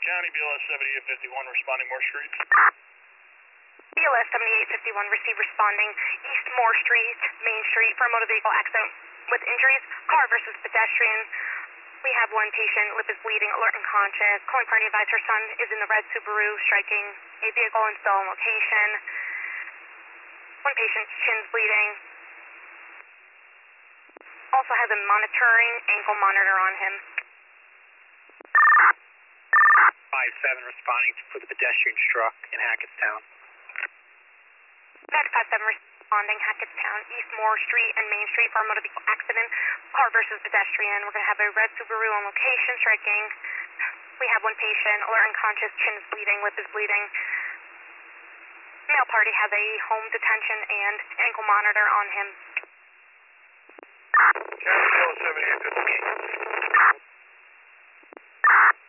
County, BLS 7851 responding Moore Street. BLS 7851 receive responding East Moore Street, Main Street for a motor vehicle accident with injuries, car versus pedestrian. We have one patient, lip is bleeding, alert and conscious. Calling party advised her son is in the red Subaru, striking a vehicle and still on location. One patient's chin's bleeding. Also has a monitoring ankle monitor on him. 5-7 responding for the pedestrian struck in Hackettstown. Next 5-7 responding Hackettstown, East Moore Street and Main Street for a motor vehicle accident, car versus pedestrian. We're going to have a red Subaru on location striking. We have one patient, alert and conscious, chin is bleeding, lip is bleeding. Male party has a home detention and ankle monitor on him. County, BLS 7851.